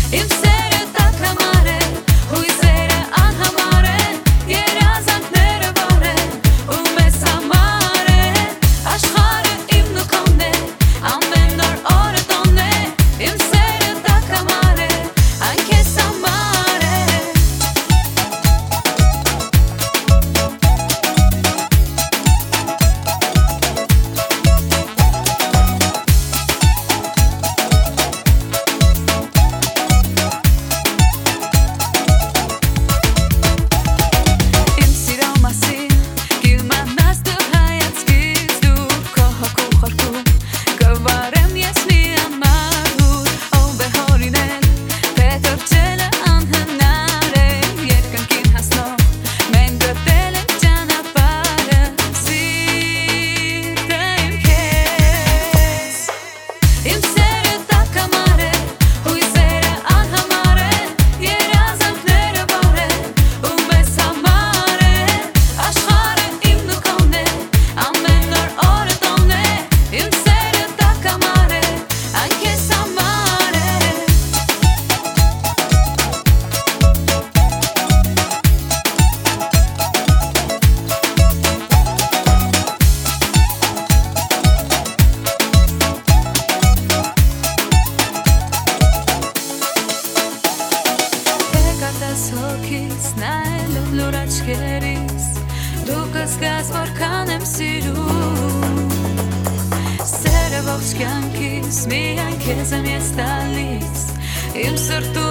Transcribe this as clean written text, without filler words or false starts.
Իմ սերը տակ համար է, ու իմ սերը անհամար է, երազանքները որ են, ու մեզ համար է, աշխարհը իմն ու քոն է, ամեն օր օրը տոն է, իմ սերը տակ համար է, այն քեզ համար է։ Նայելով լուր աչքերիս, դու կզգաս որքան եմ սիրում, սերը ողջ կյանքիս, միայն քեզ եմ ես տալիս, իմ սրտում